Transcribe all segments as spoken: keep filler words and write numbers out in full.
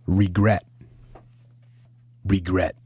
Regret. Regret.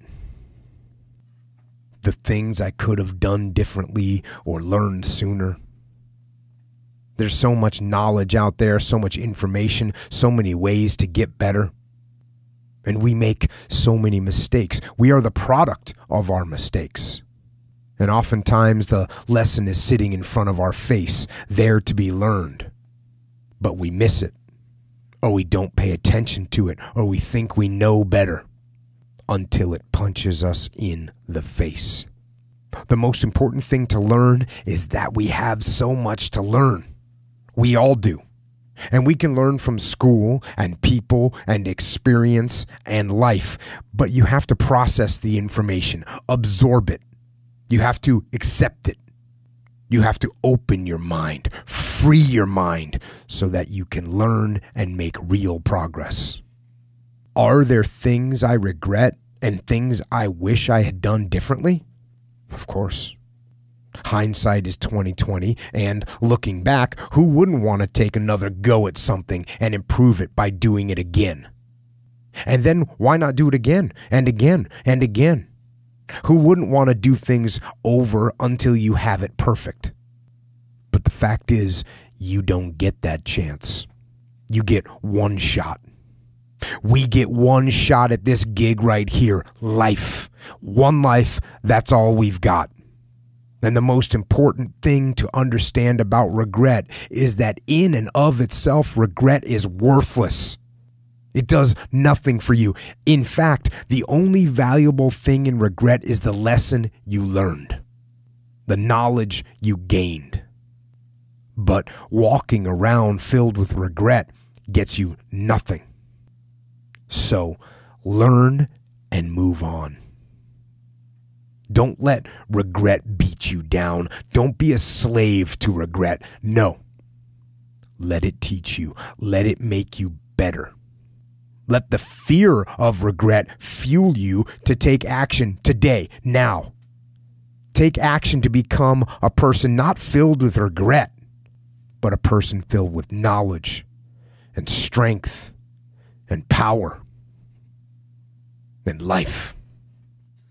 The things I could have done differently or learned sooner. There's so much knowledge out there, so much information, so many ways to get better. And we make so many mistakes. We are the product of our mistakes. And oftentimes the lesson is sitting in front of our face, there to be learned. But we miss it, or we don't pay attention to it, or we think we know better until it punches us in the face. The most important thing to learn is that we have so much to learn. We all do. And we can learn from school and people and experience and life, but you have to process the information, absorb it. You have to accept it. You have to open your mind, free your mind, so that you can learn and make real progress. Are there things I regret and things I wish I had done differently? Of course. Hindsight is twenty twenty, and looking back, who wouldn't want to take another go at something and improve it by doing it again? And then why not do it again and again and again? Who wouldn't want to do things over until you have it perfect? But the fact is, you don't get that chance. You get one shot. We get one shot at this gig right here. Life. One life, that's all we've got. And the most important thing to understand about regret is that in and of itself, regret is worthless. It does nothing for you. In fact, the only valuable thing in regret is the lesson you learned, the knowledge you gained. But walking around filled with regret gets you nothing. So learn and move on. Don't let regret beat you down. Don't be a slave to regret. No. Let it teach you. Let it make you better. Let the fear of regret fuel you to take action today, now. Take action to become a person not filled with regret, but a person filled with knowledge and strength and power and life.